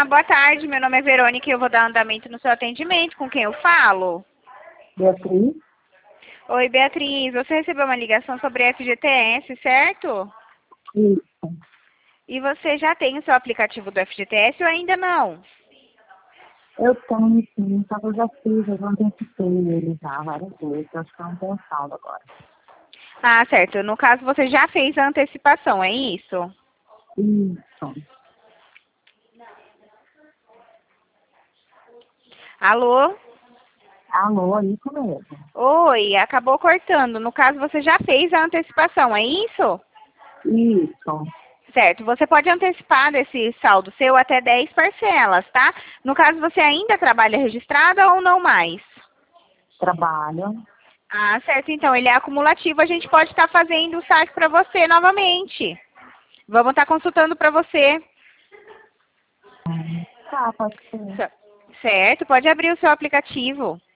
boa tarde. Meu nome é Verônica e eu vou dar andamento no seu atendimento. Com quem eu falo? Beatriz? Oi, Beatriz. Você recebeu uma ligação sobre FGTS, certo? Isso. E você já tem o seu aplicativo do FGTS ou ainda não? Eu tenho sim, só que eu já fiz, eu já antecipei ele já várias vezes, eu acho que eu não tenho saldo agora. Ah, certo. No caso, você já fez a antecipação, é isso? Isso. Alô? Alô, isso mesmo. Oi, acabou cortando. No caso, você já fez a antecipação, é isso? Isso. Certo. Você pode antecipar desse saldo seu até 10 parcelas, tá? No caso, você ainda trabalha registrada ou não mais? Trabalho. Ah, certo. Então, ele é acumulativo. A gente pode estar fazendo o saque para você novamente. Vamos estar consultando para você. Tá, pode ser. Certo. Pode abrir o seu aplicativo.